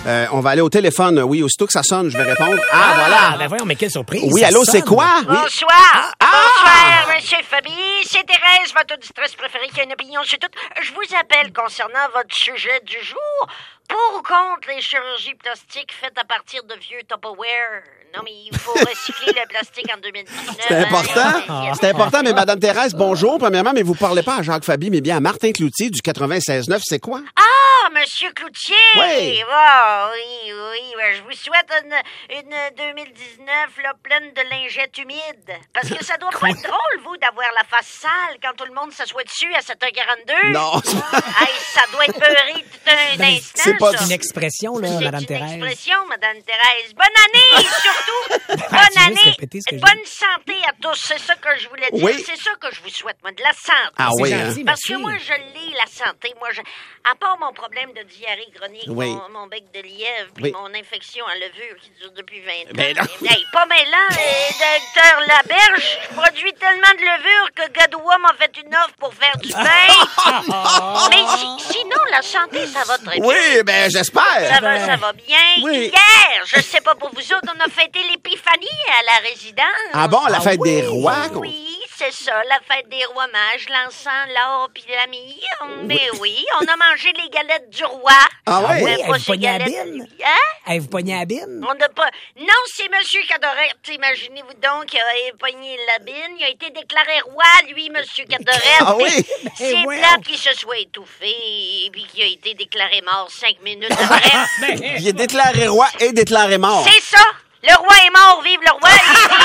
On va aller au téléphone. Oui, aussitôt que ça sonne, je vais répondre. Voilà. Ben voyons, mais quelle surprise. Oui, ça allô, sonne. c'est quoi? Oui. Bonsoir. Bonsoir, Monsieur Fabi. C'est Thérèse, votre auditrice préférée qui a une opinion sur tout. Je vous appelle concernant votre sujet du jour. Pour ou contre les chirurgies plastiques faites à partir de vieux Tupperware? Non, mais il faut recycler le plastique en 2019. C'est important. C'est important, mais Madame Thérèse, bonjour. Premièrement, mais vous parlez pas à Jacques Fabi, mais bien à Martin Cloutier du 96.9. C'est quoi? Ah, Monsieur Cloutier! Oui. Oh, oui. Ben, je vous souhaite une 2019 là, pleine de lingettes humides. Parce que ça doit pas être drôle, vous, d'avoir la face sale quand tout le monde s'assoit dessus à 7h42. Non. Hey, ça doit être beurré tout un mais instant, c'est pas ça. Une expression, là, Madame Thérèse. C'est une expression, Madame Thérèse. Bonne année, surtout. Bonne année. répéter ce que Bonne santé à tous. C'est ça que je voulais dire. Oui. C'est ça que je vous souhaite, moi, de la santé. Ah C'est oui, gentil, hein? Parce merci. que moi, je l'ai, la santé. Moi, à part mon problème de diarrhée chronique, Oui. mon bec de lièvre, puis Oui. mon infection à levure qui dure depuis 20 ans. Ben non. Hey, pas mêlant, docteur Laberge, je produis tellement de levure que Gadoua m'a fait une offre pour faire du pain. Mais sinon, la santé, ça va très bien. Oui, ben j'espère. Ça va bien. Oui. Hier, je sais pas pour vous autres, on a fêté l'épiphanie à la résidence. Ah bon, la fête des rois? Oui, c'est ça, la fête des rois mages, l'encens, l'or puis la myrrhe. Mais oui, on a mangé les galettes du roi. Ah oui? Mais Hey, pas vous ces pognez la galettes. bine? Hein? Hey, vous pognez la bine? On n'a pas... Non, c'est Monsieur Cadorette. Imaginez-vous donc qu'il a pogné la bine. Il a été déclaré roi, lui, Monsieur Cadorette. Ah oui? C'est voyons. plate qu'il se soit étouffé et puis qu'il a été déclaré mort 5 minutes après. Il est déclaré roi et déclaré mort. C'est ça! Le roi est mort, vive le roi!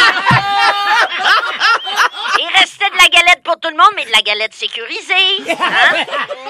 Il restait de la galette pour tout le monde, mais de la galette sécurisée. Hein?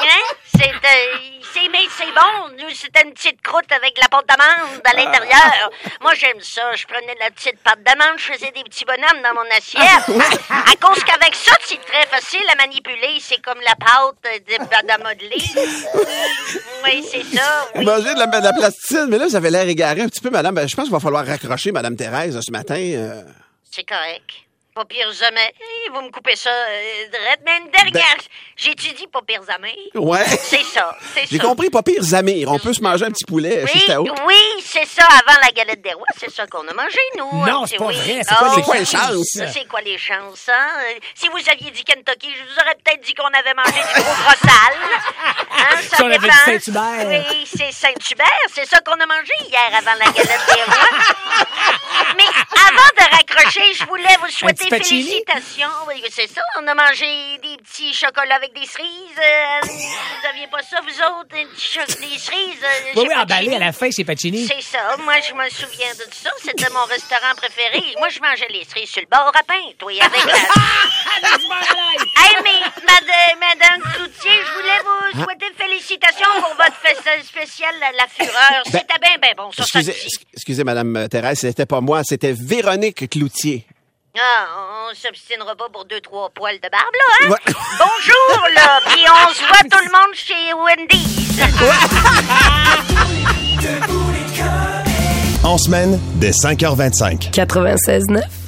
Mais c'est bon. Nous, c'était une petite croûte avec la pâte d'amande à l'intérieur. Moi, j'aime ça. Je prenais la petite pâte d'amande, je faisais des petits bonhommes dans mon assiette. À cause qu'avec ça, c'est très facile à manipuler. C'est comme la pâte à modeler. Oui, c'est ça. Vous Oui. mangez de la plasticine, mais là, vous avez l'air égaré un petit peu, madame. Ben, je pense qu'il va falloir raccrocher, Madame Thérèse, ce matin. C'est correct. Pas pire jamais. Vous me coupez ça direct. Mais une dernière... J'ai-tu dit pas pire jamais? Ouais. C'est ça, c'est ça. J'ai compris, pas pire Zamir. On peut se manger un petit poulet chez Stao. Oui, c'est ça, avant la galette des rois, c'est ça qu'on a mangé, nous. Non, c'est pas Oui. vrai. C'est quoi les chances? C'est quoi les chances, hein? Si vous aviez dit Kentucky, je vous aurais peut-être dit qu'on avait mangé du gros brossal. Hein, ça Si on avait dépend. dit Saint-Hubert. Oui, c'est Saint-Hubert. C'est ça qu'on a mangé hier avant la galette des rois. Mais avant de raccrocher, je voulais vous souhaiter petit pacini? félicitations. Oui, c'est ça, on a mangé des petits chocolats avec des cerises. Vous aviez pas ça, vous autres, des cerises? Oui, chez emballé Pacini? à la fin chez Pacini. C'est ça. Moi, je me souviens de ça. C'était mon restaurant préféré. Moi, je mangeais les cerises sur le bord à pain, toi, avec la... Hey, mais, Madame Cloutier, je voulais vous souhaiter félicitations pour votre fête spéciale, la Fureur. C'était bien bon. Ça, ça dit. Excusez, Madame Thérèse, c'était pas moi, c'était Véronique Cloutier. Ah, on s'obstinera pas pour 2-3 poils de barbe, là, hein? Ouais. Bonjour, là, puis on se voit tout le monde chez Wendy's. En semaine, dès 5h25. 96.9.